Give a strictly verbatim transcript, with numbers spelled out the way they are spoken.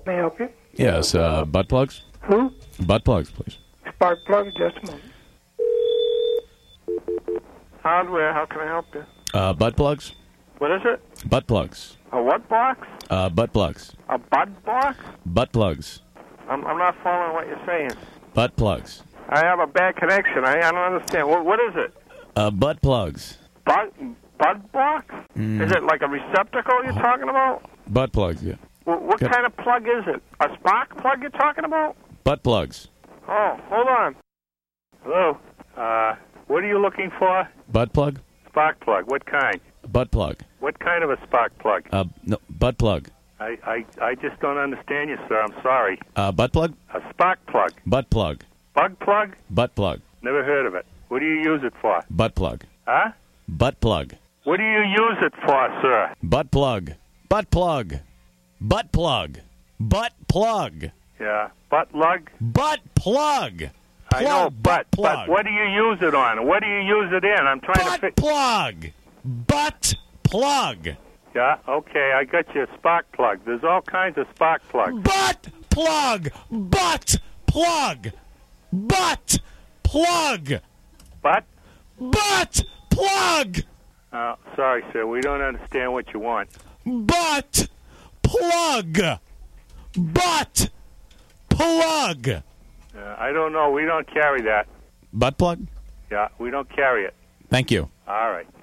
May I help you? Yes, uh, butt plugs? Who? Butt plugs, please. Spark plug, just a moment. Hardware, how can I help you? Uh, butt plugs? What is it? Butt plugs. A what box? Uh, butt plugs. A bud box? Butt plugs. I'm, I'm not following what you're saying. Butt plugs. I have a bad connection. I, I don't understand. What, what is it? Uh, butt plugs. Bud, bud box? Mm. Is it like a receptacle you're talking about? Butt plugs, yeah. What, what Good. kind of plug is it? A spark plug you're talking about? Butt plugs. Oh, hold on. Hello? Uh, what are you looking for? Butt plug? Spark plug. What kind? Butt plug. What kind of a spark plug? Uh, no, butt plug. I, I, I just don't understand you, sir. I'm sorry. Uh, butt plug? A spark plug. Butt plug. Bug plug? Butt plug. Never heard of it. What do you use it for? Butt plug. Huh? Butt plug. What do you use it for, sir? Butt plug. Butt plug. Butt plug. Butt plug. Yeah. Butt lug? Butt plug. I know, Plug, but, plug. but what do you use it on? What do you use it in? I'm trying Butt to fit. plug. Butt plug. Yeah, okay, I got your spark plug. There's all kinds of spark plugs. Butt plug. Butt plug. Butt plug. But? Butt plug. Uh, sorry, sir, we don't understand what you want. Butt plug. Butt plug. Uh, I don't know. We don't carry that. Butt plug? Yeah, we don't carry it. Thank you. All right.